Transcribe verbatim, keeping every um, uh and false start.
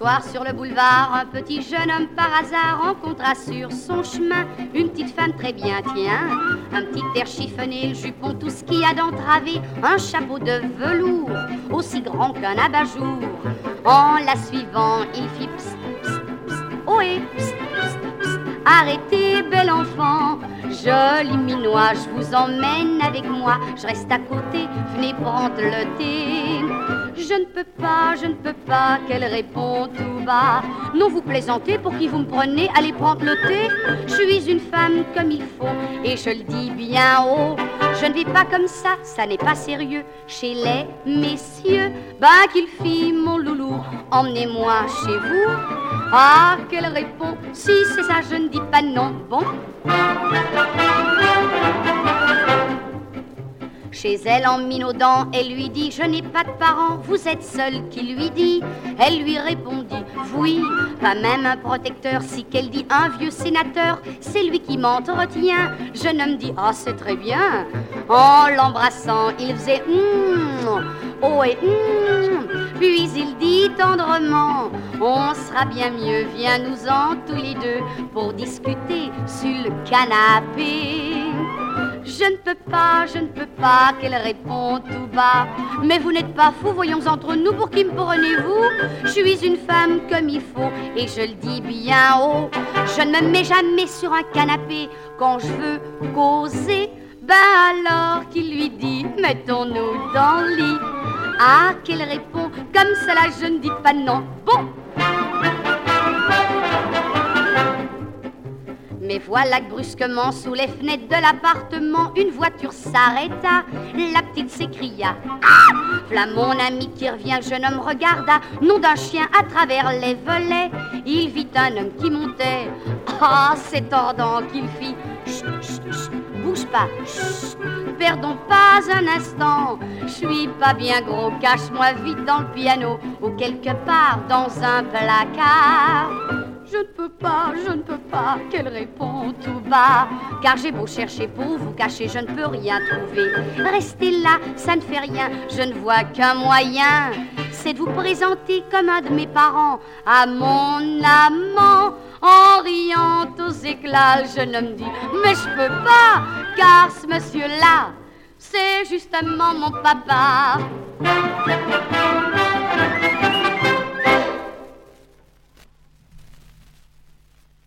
soir sur le boulevard, un petit jeune homme par hasard rencontra sur son chemin une petite femme très bien, tiens. Un petit air chiffonné, le jupon, tout ce qu'il y a d'entravé, un chapeau de velours aussi grand qu'un abat-jour. En la suivant, il fit psst, psst, psst, ohé, psst, psst, psst. Arrêtez, bel enfant, joli minois, je vous emmène avec moi. Je reste à côté, venez prendre le thé. Je ne peux pas, je ne peux pas, qu'elle répond tout bas. Non, vous plaisantez, pour qui vous me prenez? Allez prendre le thé. Je suis une femme comme il faut, et je le dis bien haut. Je ne vis pas comme ça, ça n'est pas sérieux. Chez les messieurs, bah qu'il fit mon loulou, emmenez-moi chez vous. Ah, qu'elle répond, si c'est ça, je ne dis pas non. Bon. Chez elle, en minaudant, elle lui dit: je n'ai pas de parents, vous êtes seul, qui lui dit? Elle lui répondit: oui, pas même un protecteur. Si qu'elle dit un vieux sénateur, c'est lui qui m'entretient. Jeune homme dit: ah, c'est très bien. En l'embrassant, il faisait hum, oh et hum. Puis il dit tendrement: on sera bien mieux, viens-nous-en tous les deux pour discuter sur le canapé. Je ne peux pas, je ne peux pas, qu'elle répond tout bas. Mais vous n'êtes pas fou, voyons entre nous, pour qui me prenez-vous? Je suis une femme comme il faut, et je le dis bien haut. Je ne me mets jamais sur un canapé quand je veux causer. Ben alors qu'il lui dit: mettons-nous dans le lit. Ah, qu'elle répond: comme cela je ne dis pas non. Bon. Mais voilà que brusquement, sous les fenêtres de l'appartement, une voiture s'arrêta. La petite s'écria: ah! V'là mon ami qui revient. Le jeune homme regarda, nom d'un chien à travers les volets. Il vit un homme qui montait. Ah, c'est tordant qu'il fit: chut, chut, chut, bouge pas, chut, perdons pas un instant. Je suis pas bien gros, cache-moi vite dans le piano ou quelque part dans un placard. Je ne peux pas, je ne peux pas, qu'elle répond tout bas. Car j'ai beau chercher pour vous cacher, je ne peux rien trouver. Restez là, ça ne fait rien, je ne vois qu'un moyen. C'est de vous présenter comme un de mes parents à mon amant. En riant aux éclats, le jeune homme dit: mais je peux pas, car ce monsieur-là, c'est justement mon papa.